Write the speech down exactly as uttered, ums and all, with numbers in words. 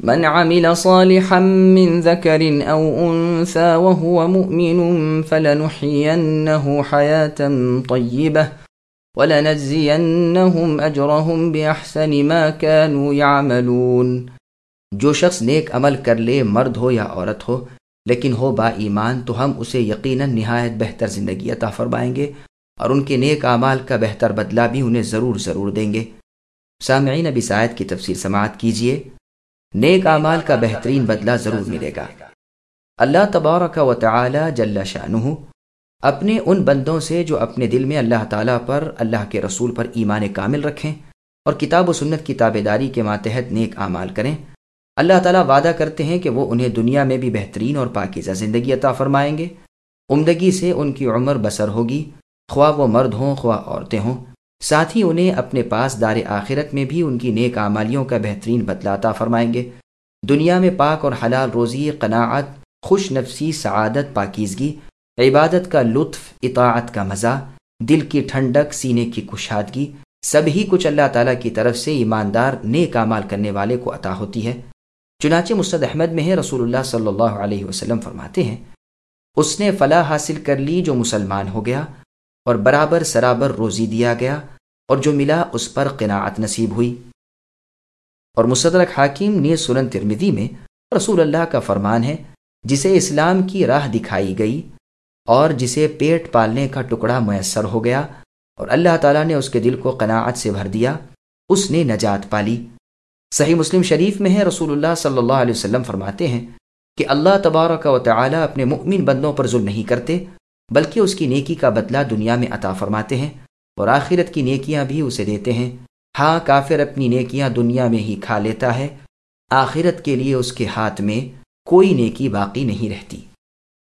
من عمل صالحا من ذكر أو أنثى وهو مؤمن فلنحيينه حياة طيبة وَلَنَجْزِيَنَّهُمْ أَجْرَهُمْ بِأَحْسَنِ مَا كَانُوا يَعْمَلُونَ۔ جو شخص نیک عمل کر لے، مرد ہو یا عورت ہو، لیکن ہو با ایمان، تو ہم اسے یقیناً نہایت بہتر زندگی عطا فرمائیں گے اور ان کے نیک اعمال کا بہتر بدلہ بھی انہیں ضرور ضرور دیں گے۔ سامعین، اب اس آیت کی تفسیر سماعت کیجیے۔ نیک اعمال کا بہترین بدلہ ضرور ملے گا۔ اللہ تبارک و تعالی جل شانہ اپنے ان بندوں سے جو اپنے دل میں اللہ تعالیٰ پر، اللہ کے رسول پر ایمان کامل رکھیں اور کتاب و سنت کی تابعداری کے ماتحت نیک اعمال کریں، اللہ تعالیٰ وعدہ کرتے ہیں کہ وہ انہیں دنیا میں بھی بہترین اور پاکیزہ زندگی عطا فرمائیں گے۔ عمدگی سے ان کی عمر بسر ہوگی، خواہ وہ مرد ہوں خواہ عورتیں ہوں۔ ساتھ ہی انہیں اپنے پاس دار آخرت میں بھی ان کی نیک اعمالیوں کا بہترین بدلہ عطا فرمائیں گے۔ دنیا میں پاک اور حلال روزی، قناعت، خوش نفسی، سعادت، پاکیزگی، عبادت کا لطف، اطاعت کا مزہ، دل کی ٹھنڈک، سینے کی کشادگی، سب ہی کچھ اللہ تعالیٰ کی طرف سے ایماندار نیک اعمال کرنے والے کو عطا ہوتی ہے۔ چنانچہ مسند احمد میں ہے، رسول اللہ صلی اللہ علیہ وسلم فرماتے ہیں، اس نے فلاح حاصل کر لی جو مسلمان ہو گیا اور برابر سرابر روزی دیا گیا، اور جو ملا اس پر قناعت نصیب ہوئی۔ اور مستدرک حاکم نیز سنن ترمذی میں رسول اللہ کا فرمان ہے، جسے اسلام کی راہ دکھائی گئی اور جسے پیٹ پالنے کا ٹکڑا میسر ہو گیا اور اللہ تعالیٰ نے اس کے دل کو قناعت سے بھر دیا، اس نے نجات پالی۔ صحیح مسلم شریف میں ہے، رسول اللہ صلی اللہ علیہ وسلم فرماتے ہیں کہ اللہ تبارک و تعالیٰ اپنے مؤمن بندوں پر ظلم نہیں کرتے، بلکہ اس کی نیکی کا بدلہ دنیا میں عطا فرماتے ہیں اور آخرت کی نیکیاں بھی اسے دیتے ہیں۔ ہاں، کافر اپنی نیکیاں دنیا میں ہی کھا لیتا ہے، آخرت کے لیے اس کے ہاتھ میں کوئی نیکی باقی نہیں رہتی۔